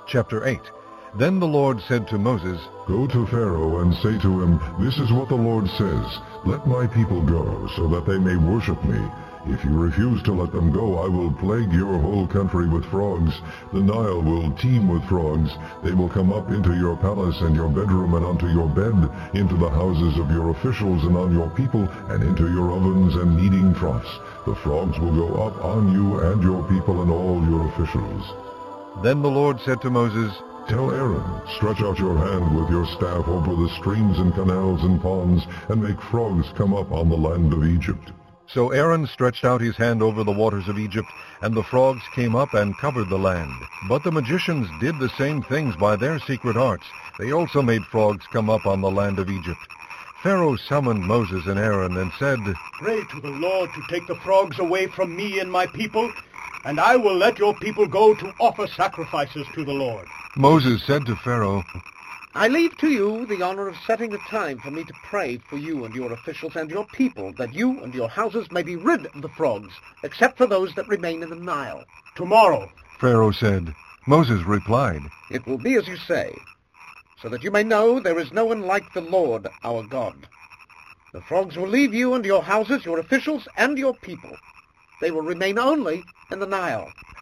Chapter 8. Then the Lord said to Moses, Go to Pharaoh and say to him, This is what the Lord says, Let my people go, so that they may worship me. If you refuse to let them go, I will plague your whole country with frogs. The Nile will teem with frogs. They will come up into your palace and your bedroom and onto your bed, into the houses of your officials and on your people, and into your ovens and kneading troughs. The frogs will go up on you and your people and all your officials. Then the Lord said to Moses, Tell Aaron, stretch out your hand with your staff over the streams and canals and ponds, and make frogs come up on the land of Egypt. So Aaron stretched out his hand over the waters of Egypt, and the frogs came up and covered the land. But the magicians did the same things by their secret arts. They also made frogs come up on the land of Egypt. Pharaoh summoned Moses and Aaron and said, Pray to the Lord to take the frogs away from me and my people, and I will let your people go to offer sacrifices to the Lord. Moses said to Pharaoh, I leave to you the honor of setting a time for me to pray for you and your officials and your people, that you and your houses may be rid of the frogs, except for those that remain in the Nile. Tomorrow. Pharaoh said. Moses replied, It will be as you say, so that you may know there is no one like the Lord our God. The frogs will leave you and your houses, your officials, and your people. They will remain only in the Nile.